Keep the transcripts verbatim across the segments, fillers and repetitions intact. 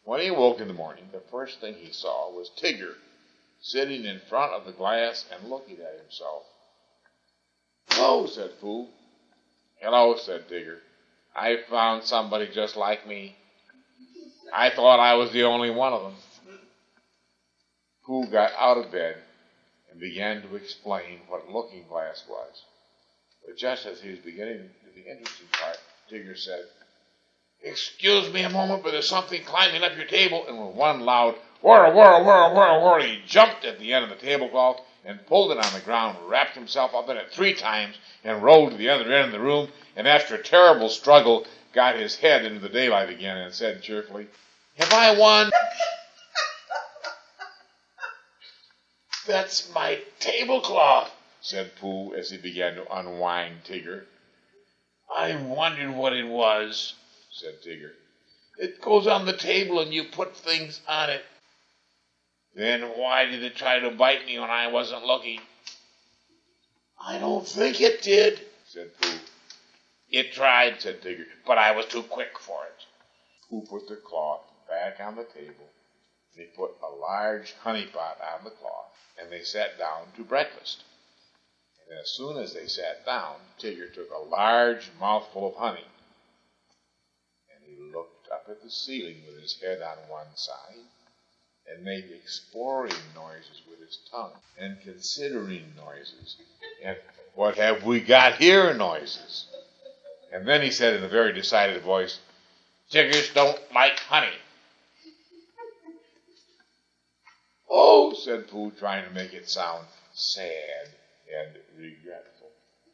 When he awoke in the morning, the first thing he saw was Tigger sitting in front of the glass and looking at himself. "Hello," said Pooh. "Hello," said Tigger. "I found somebody just like me. I thought I was the only one of them." Pooh got out of bed and began to explain what a looking glass was. But just as he was beginning to the interesting part, Tigger said, "Excuse me a moment, but there's something climbing up your table." And with one loud whirr, whirr, whirr, whirr, whirr, he jumped at the end of the tablecloth and pulled it on the ground, wrapped himself up in it three times, and rolled to the other end of the room, and after a terrible struggle, got his head into the daylight again and said cheerfully, "Have I won?" "That's my tablecloth," said Pooh as he began to unwind Tigger. "I wondered what it was," said Tigger. "It goes on the table and you put things on it." "Then why did it try to bite me when I wasn't looking?" "I don't think it did," said Pooh. "It tried," said Tigger, "but I was too quick for it." Pooh put the cloth back on the table, and he put a large honey pot on the cloth, and they sat down to breakfast. And as soon as they sat down, Tigger took a large mouthful of honey, and he looked up at the ceiling with his head on one side, and made exploring noises with his tongue, and considering noises, and "What have we got here" noises. And then he said in a very decided voice, "Tiggers don't like honey." "Oh," said Pooh, trying to make it sound sad and regretful.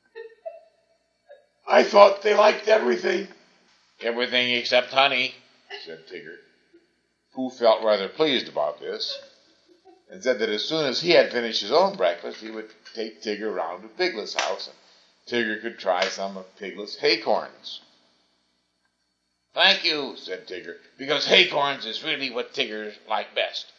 "I thought they liked everything." "Everything except honey," said Tigger. Pooh felt rather pleased about this, and said that as soon as he had finished his own breakfast, he would take Tigger round to Piglet's house, and Tigger could try some of Piglet's haycorns. "Thank you," said Tigger, "because haycorns is really what Tiggers like best."